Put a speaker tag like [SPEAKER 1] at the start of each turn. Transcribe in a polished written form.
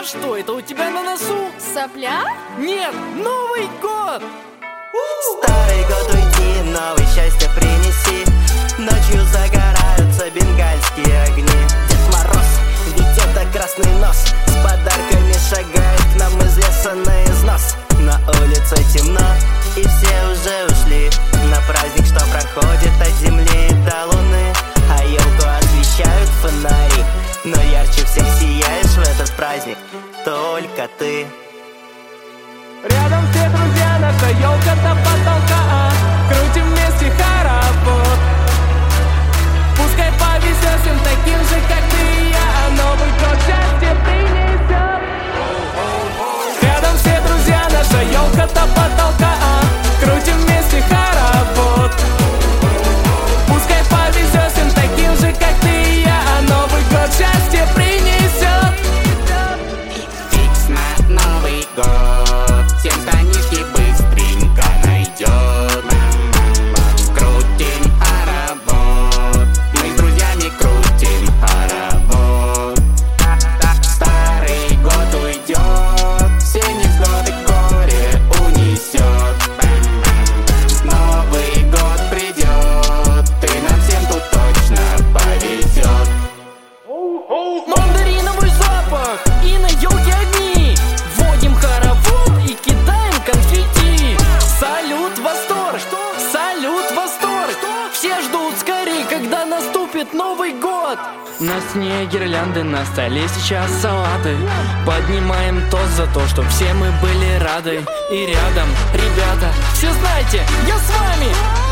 [SPEAKER 1] что это у тебя на носу?
[SPEAKER 2] Сопля?
[SPEAKER 1] Нет, Новый год!
[SPEAKER 3] Старый год уйди, новое счастье принеси. Ночью загораются бенгальские огни. Дед Мороз, ведь это красный нос, с подарками шагает к нам из леса на износ. На улице темно, и все уже ушли на праздник, что проходит от земли до луны. А елку освещают фонари, но ярче всех сияешь в этот праздник только ты.
[SPEAKER 4] Рядом все друзья, наша елка до потолка. Крутим вместе хоровод. Пускай повезет всем таким же, как ты и я. Новый год счастье принесет. Рядом все друзья, наша елка до потолка. Крутим вместе хоровод. Пускай повезет всем таким же, как ты и я. Новый год счастье принесет.
[SPEAKER 5] Фикс на Новый год. Всем штанишки быстренько найдет. Крутим хоровод. Мы с друзьями крутим хоровод. Старый год уйдет, все невзгоды горе унесет. Новый год придет, и нам всем тут точно повезет.
[SPEAKER 1] Мандариновый запах и на елке огни. Вводим хоровод и кидаем конфетти. Салют, восторг! Салют, восторг! Все ждут скорей, когда наступит Новый год. На стене гирлянды, на столе сейчас салаты. Поднимаем тост за то, что все мы были рады. И рядом, ребята, все знаете, я с вами.